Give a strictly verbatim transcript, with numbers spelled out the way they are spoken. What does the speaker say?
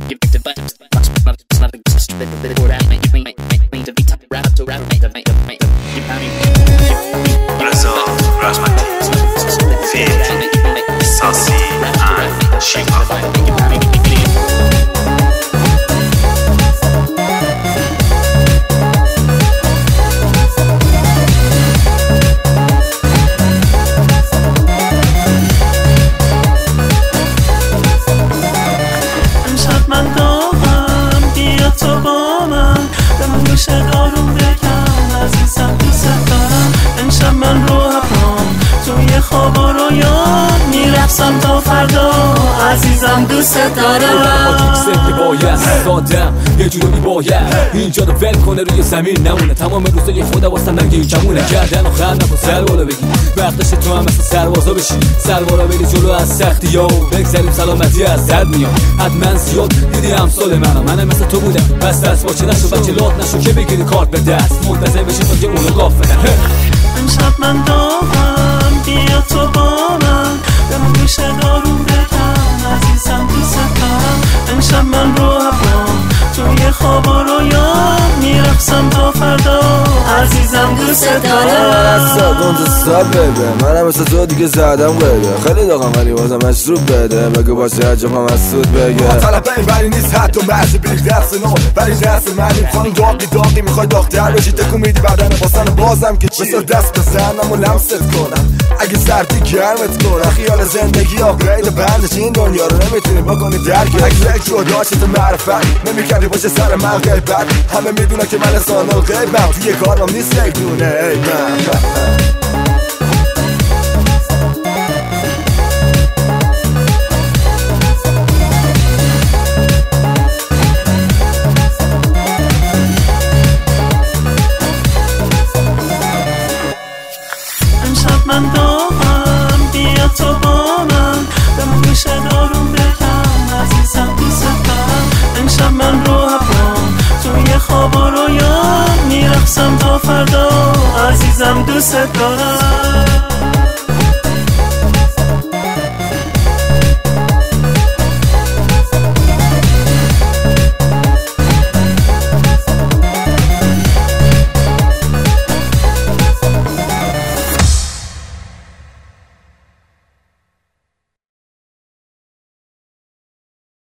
رضا رحمتی فیت ساسی and شیکا میرقصم تا فردا عزیزم دوست دارم که باید دادم یه جوری باید اینجا رو ول کنه روی زمین نمونه تمام روزای خدا واسه من که این کمونه کردن و خند نکن سر بالا بگی وقتش تو هم مثل سربازا بشی سربارا بری جلو از سختی ها و بگذاریم سلامتی از درد میاد حتما زیاد دیدی امثال منم منم مثل تو بودم بس دست باچه نشو بچه لات نشو که بگیری کارت به دست منتظر بشی تا که اونو گاف بدن امشب من دارم بیا تو با من دارم گوشه دارم بگم عزیزم دوست دارم امشب من رو هفام توی خواب و رویا میرقصم تا فردا عزیزم دوست دارم سال اونجا سال بده منم مثل تو دیگه زدم قیده خیلی داغم ولی بازم مشروب بده بگه باشه عجب هم از سود بگه طلب این ولی نیست حتی مرز بیل دست نو ولی دست منی خانم داقی داقی میخوای داغتر بشی تکون میدی بدن باسن بازم که چی مثل دست بزنم و لمست کنم اگه سردی گرمت کنم خیال زندگی آقرید بندش این دنیا رو نمیتونی بکنی درک اگه یک جدا شد معرفت نمیکردی باشه سر من غیبت همه میدونه که من انسان الغیبم توی کارم نیست یک دونه ای من امشب من دارم بیا تو با من دارم گوشه دارم بگم عزیزم دوست دارم امشب من رو هفام توی خواب و رویا میرقصم تا فردا عزیزم دوست دارم